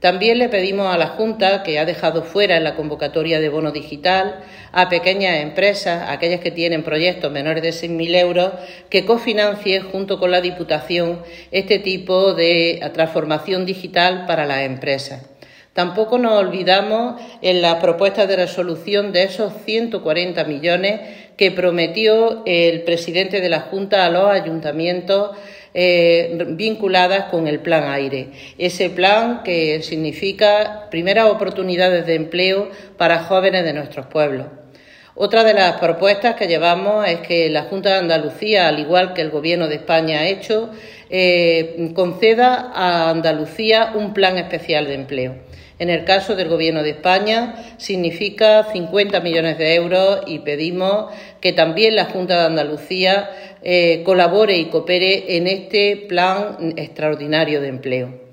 También le pedimos a la Junta, que ha dejado fuera en la convocatoria de bono digital, a pequeñas empresas, aquellas que tienen proyectos menores de 6.000 euros, que cofinancie junto con la Diputación este tipo de transformación digital para las empresas. Tampoco nos olvidamos en la propuesta de resolución de esos 140 millones que prometió el presidente de la Junta a los ayuntamientos vinculadas con el Plan Aire. Ese plan que significa primeras oportunidades de empleo para jóvenes de nuestros pueblos. Otra de las propuestas que llevamos es que la Junta de Andalucía, al igual que el Gobierno de España ha hecho, conceda a Andalucía un plan especial de empleo. En el caso del Gobierno de España significa 50 millones de euros y pedimos que también la Junta de Andalucía colabore y coopere en este plan extraordinario de empleo.